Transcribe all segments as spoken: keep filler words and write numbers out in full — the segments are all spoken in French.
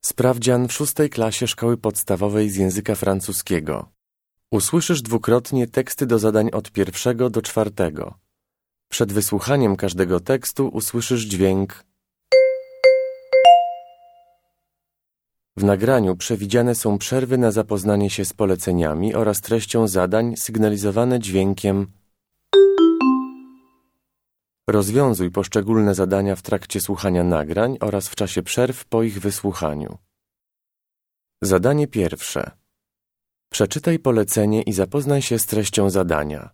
Sprawdzian w szóstej klasie szkoły podstawowej z języka francuskiego. Usłyszysz dwukrotnie teksty do zadań od pierwszego do czwartego. Przed wysłuchaniem każdego tekstu usłyszysz dźwięk. W nagraniu przewidziane są przerwy na zapoznanie się z poleceniami oraz treścią zadań sygnalizowane dźwiękiem. Rozwiązuj poszczególne zadania w trakcie słuchania nagrań oraz w czasie przerw po ich wysłuchaniu. Zadanie pierwsze. Przeczytaj polecenie i zapoznaj się z treścią zadania.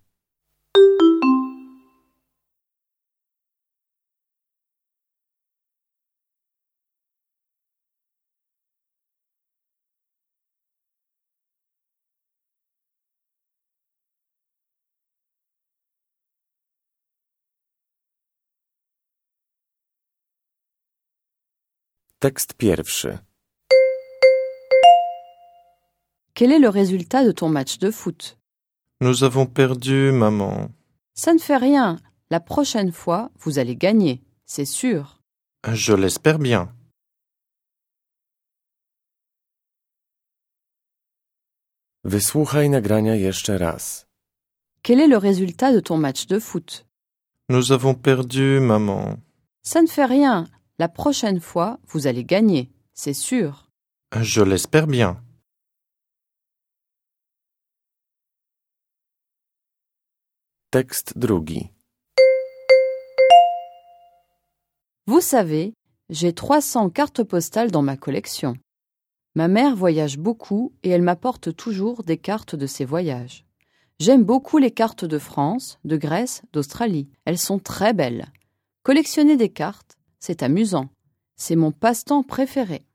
Tekst pierwszy. Quel est le résultat de ton match de foot? Nous avons perdu, maman. Ça ne fait rien. La prochaine fois, vous allez gagner, c'est sûr. Je l'espère bien. Wysłuchaj nagrania jeszcze raz. Quel est le résultat de ton match de foot? Nous avons perdu, maman. Ça ne fait rien. La prochaine fois, vous allez gagner, c'est sûr. Je l'espère bien. Tekst drugi. Vous savez, j'ai trois cents cartes postales dans ma collection. Ma mère voyage beaucoup et elle m'apporte toujours des cartes de ses voyages. J'aime beaucoup les cartes de France, de Grèce, d'Australie. Elles sont très belles. Collectionner des cartes, c'est amusant. C'est mon passe-temps préféré.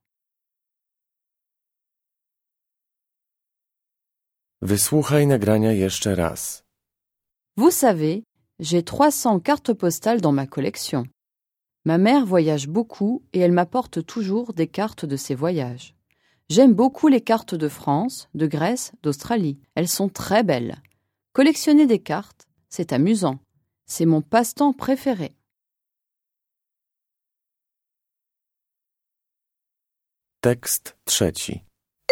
Wysłuchaj nagrania jeszcze raz. Vous savez, j'ai trois cents cartes postales dans ma collection. Ma mère voyage beaucoup et elle m'apporte toujours des cartes de ses voyages. J'aime beaucoup les cartes de France, de Grèce, d'Australie. Elles sont très belles. Collectionner des cartes, c'est amusant. C'est mon passe-temps préféré. Tekst trzeci.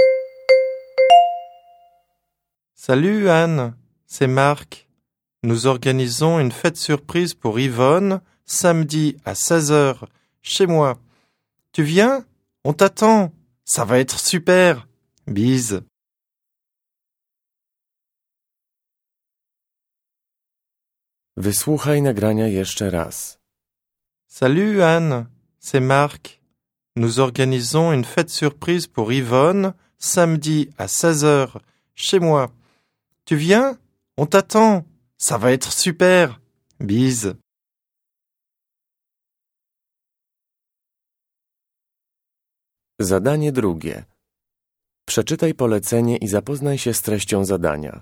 Salut Anne, c'est Marc. Nous organisons une fête surprise pour Yvonne, samedi à seize heures, chez moi. Tu viens? On t'attend. Ça va être super. Bise. Wysłuchaj nagrania jeszcze raz. Salut Anne, c'est Marc. Nous organisons une fête surprise pour Yvonne, samedi à seize heures, chez moi. Tu viens? On t'attend. Ça va être super. Bise. Zadanie drugie. Przeczytaj polecenie i zapoznaj się z treścią zadania.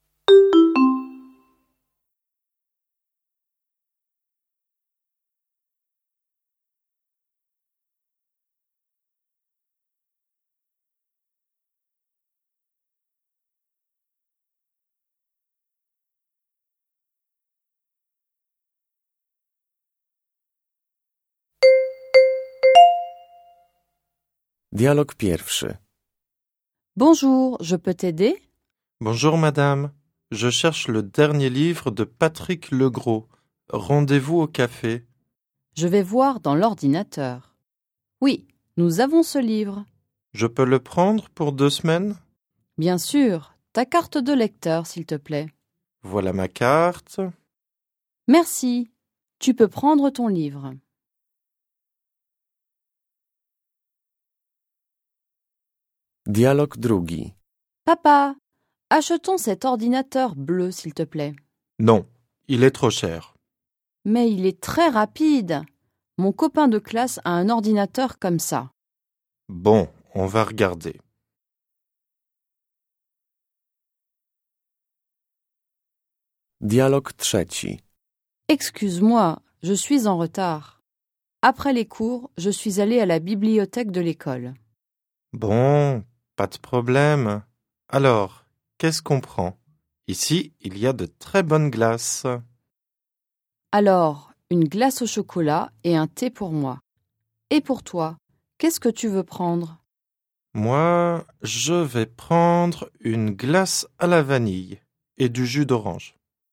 Dialog pierwszy. Bonjour, je peux t'aider? Bonjour madame. Je cherche le dernier livre de Patrick Legros. Rendez-vous au café. Je vais voir dans l'ordinateur. Oui, nous avons ce livre. Je peux le prendre pour deux semaines? Bien sûr, ta carte de lecteur, s'il te plaît. Voilà ma carte. Merci. Tu peux prendre ton livre. Dialog drugi. Papa, achetons cet ordinateur bleu, s'il te plaît. Non, il est trop cher. Mais il est très rapide. Mon copain de classe a un ordinateur comme ça. Bon, on va regarder. Dialog trzeci. Excuse-moi, je suis en retard. Après les cours, je suis allée à la bibliothèque de l'école. Bon, pas de problème. Alors, qu'est-ce qu'on prend? Ici, il y a de très bonnes glaces. Alors, une glace au chocolat et un thé pour moi. Et pour toi, qu'est-ce que tu veux prendre? Moi, je vais prendre une glace à la vanille et du jus d'orange.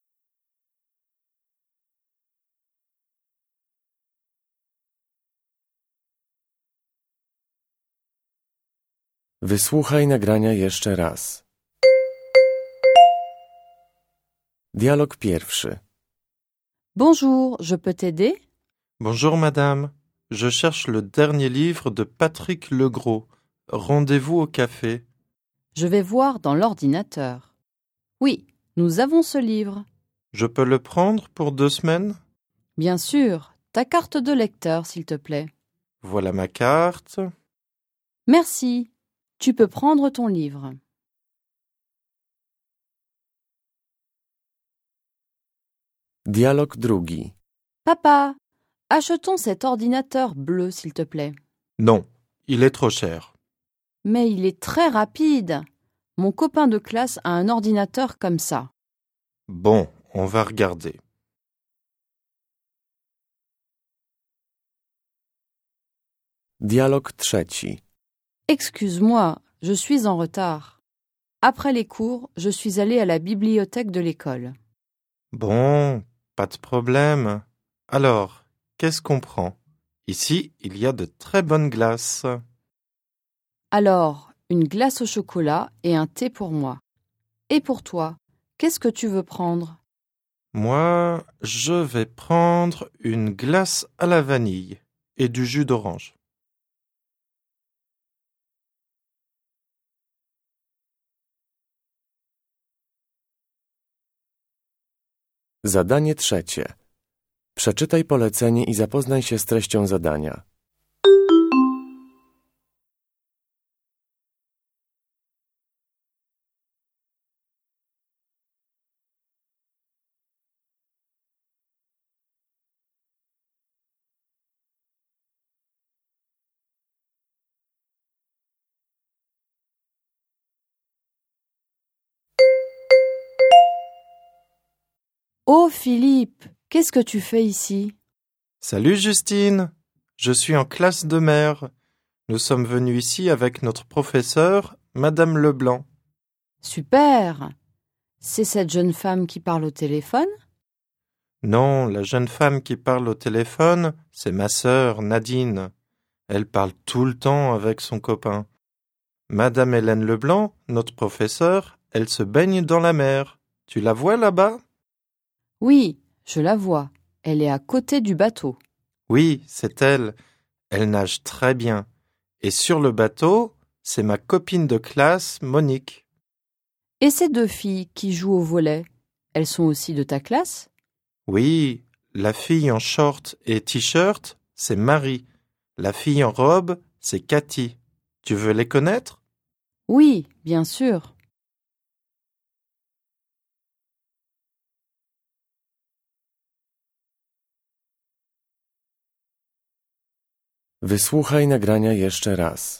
Wysłuchaj nagrania jeszcze raz. Dialog pierwszy. Bonjour, je peux t'aider? Bonjour madame, je cherche le dernier livre de Patrick Legros. Rendez-vous au café. Je vais voir dans l'ordinateur. Oui, nous avons ce livre. Je peux le prendre pour deux semaines? Bien sûr, ta carte de lecteur, s'il te plaît. Voilà ma carte. Merci. Tu peux prendre ton livre. Dialog drugi. Papa, achetons cet ordinateur bleu, s'il te plaît. Non, il est trop cher. Mais il est très rapide. Mon copain de classe a un ordinateur comme ça. Bon, on va regarder. Dialog trzeci. Excuse-moi, je suis en retard. Après les cours, je suis allée à la bibliothèque de l'école. Bon, pas de problème. Alors, qu'est-ce qu'on prend? Ici, il y a de très bonnes glaces. Alors, une glace au chocolat et un thé pour moi. Et pour toi, qu'est-ce que tu veux prendre? Moi, je vais prendre une glace à la vanille et du jus d'orange. Zadanie trzecie. Przeczytaj polecenie i zapoznaj się z treścią zadania. Oh Philippe, qu'est-ce que tu fais ici? Salut Justine, je suis en classe de mer. Nous sommes venus ici avec notre professeure, Madame Leblanc. Super! C'est cette jeune femme qui parle au téléphone? Non, la jeune femme qui parle au téléphone, c'est ma sœur, Nadine. Elle parle tout le temps avec son copain. Madame Hélène Leblanc, notre professeure, elle se baigne dans la mer. Tu la vois là-bas? Oui, je la vois. Elle est à côté du bateau. Oui, c'est elle. Elle nage très bien. Et sur le bateau, c'est ma copine de classe, Monique. Et ces deux filles qui jouent au volley, elles sont aussi de ta classe? Oui, la fille en short et t-shirt, c'est Marie. La fille en robe, c'est Cathy. Tu veux les connaître? Oui, bien sûr. Wysłuchaj nagrania jeszcze raz.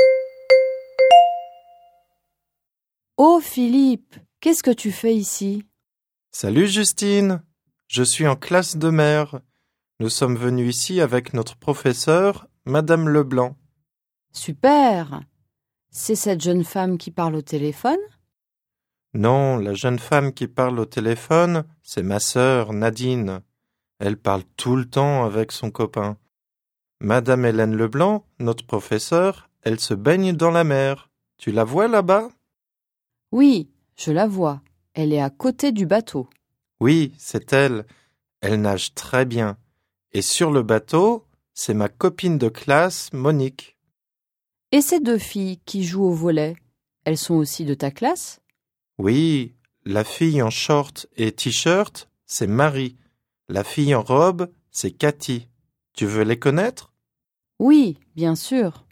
Oh Philippe, qu'est-ce que tu fais ici? Salut Justine, je suis en classe de mer. Nous sommes venus ici avec notre professeure, Madame Leblanc. Super! C'est cette jeune femme qui parle au téléphone? Non, la jeune femme qui parle au téléphone, c'est ma sœur, Nadine. Elle parle tout le temps avec son copain. Madame Hélène Leblanc, notre professeure, elle se baigne dans la mer. Tu la vois là-bas? Oui, je la vois. Elle est à côté du bateau. Oui, c'est elle. Elle nage très bien. Et sur le bateau, c'est ma copine de classe, Monique. Et ces deux filles qui jouent au volley, elles sont aussi de ta classe? Oui, la fille en short et t-shirt, c'est Marie. La fille en robe, c'est Cathy. Tu veux les connaître? Oui, bien sûr.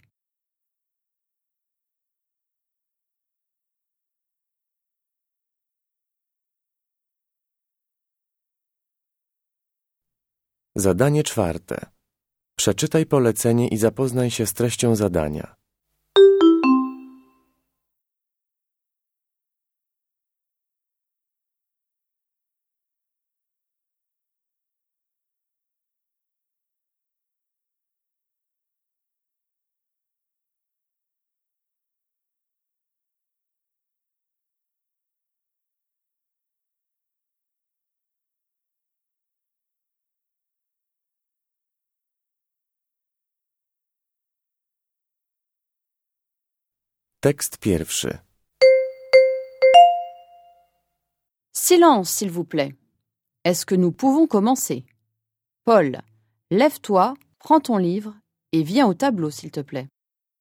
Zadanie czwarte. Przeczytaj polecenie i zapoznaj się z treścią zadania. Tekst pierwszy. Silence, s'il vous plaît. Est-ce que nous pouvons commencer? Paul, lève-toi, prends ton livre et viens au tableau, s'il te plaît.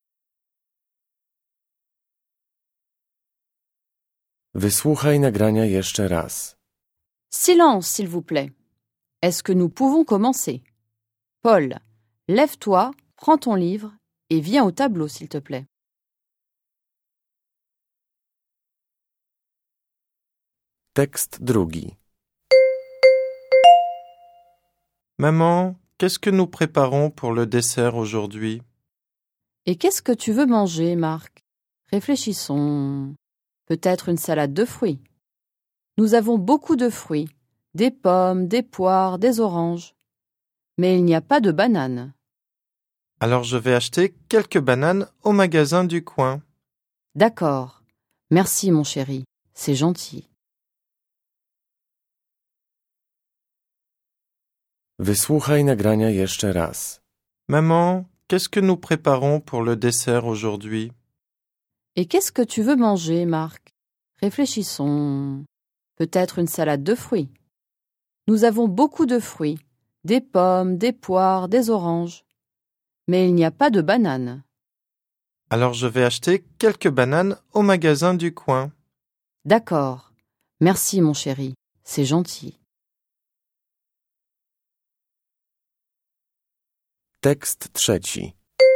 Wysłuchaj nagrania jeszcze raz. Silence, s'il vous plaît. Est-ce que nous pouvons commencer? Paul, lève-toi, prends ton livre et viens au tableau, s'il te plaît. Tekst drugi. Maman, qu'est-ce que nous préparons pour le dessert aujourd'hui? Et qu'est-ce que tu veux manger, Marc? Réfléchissons. Peut-être une salade de fruits. Nous avons beaucoup de fruits, des pommes, des poires, des oranges. Mais il n'y a pas de bananes. Alors je vais acheter quelques bananes au magasin du coin. D'accord. Merci, mon chéri. C'est gentil. Wysłuchaj nagrania jeszcze raz. Maman, qu'est-ce que nous préparons pour le dessert aujourd'hui? Et qu'est-ce que tu veux manger, Marc? Réfléchissons. Peut-être une salade de fruits. Nous avons beaucoup de fruits, des pommes, des poires, des oranges. Mais il n'y a pas de bananes. Alors je vais acheter quelques bananes au magasin du coin. D'accord. Merci, mon chéri. C'est gentil. Tekst trzeci.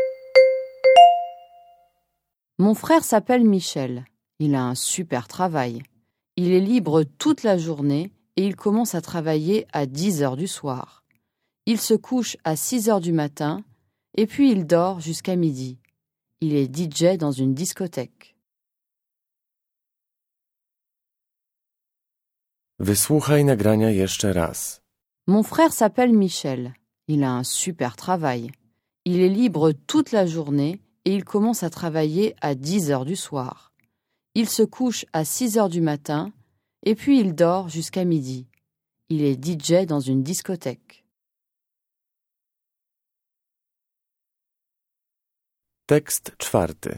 Mon frère s'appelle Michel. Il a un super travail. Il est libre toute la journée et il commence à travailler à dix heures du soir. Il se couche à six heures du matin et puis il dort jusqu'à midi. Il est D J dans une discothèque. Wysłuchaj nagrania jeszcze raz. Mon frère s'appelle Michel. Il a un super travail. Il est libre toute la journée et il commence à travailler à dix heures du soir. Il se couche à six heures du matin et puis il dort jusqu'à midi. Il est D J dans une discothèque. Tekst czwarty.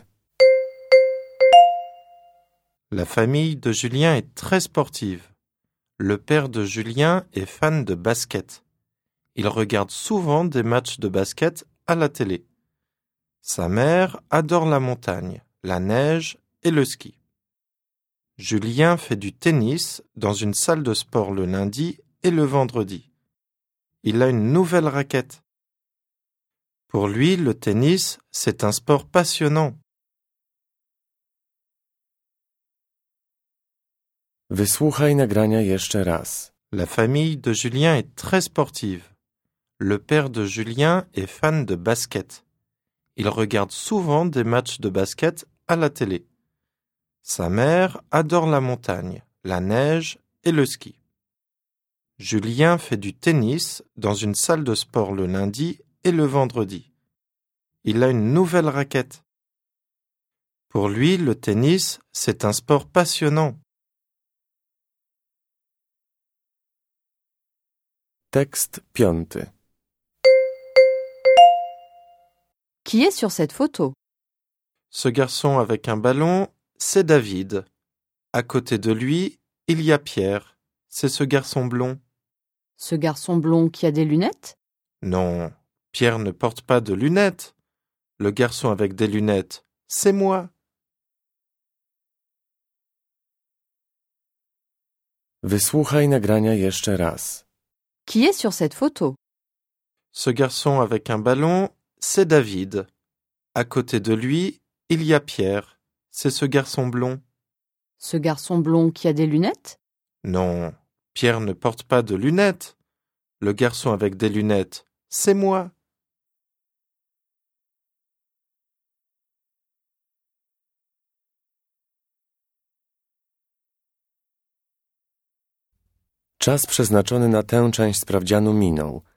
La famille de Julien est très sportive. Le père de Julien est fan de basket. Il regarde souvent des matchs de basket à la télé. Sa mère adore la montagne, la neige et le ski. Julien fait du tennis dans une salle de sport le lundi et le vendredi. Il a une nouvelle raquette. Pour lui, le tennis, c'est un sport passionnant. Wysłuchaj nagrania jeszcze raz. La famille de Julien est très sportive. Le père de Julien est fan de basket. Il regarde souvent des matchs de basket à la télé. Sa mère adore la montagne, la neige et le ski. Julien fait du tennis dans une salle de sport le lundi et le vendredi. Il a une nouvelle raquette. Pour lui, le tennis, c'est un sport passionnant. Tekst piąty. Qui est sur cette photo? Ce garçon avec un ballon, c'est David. À côté de lui, il y a Pierre. C'est ce garçon blond. Ce garçon blond qui a des lunettes? Non, Pierre ne porte pas de lunettes. Le garçon avec des lunettes, c'est moi. Wysłuchaj nagrania jeszcze raz. Qui est sur cette photo? Ce garçon avec un ballon, c'est David. À côté de lui, il y a Pierre. C'est ce garçon blond. Ce garçon blond qui a des lunettes? Non, Pierre ne porte pas de lunettes. Le garçon avec des lunettes, c'est moi. Czas przeznaczony na tę część sprawdzianu minął.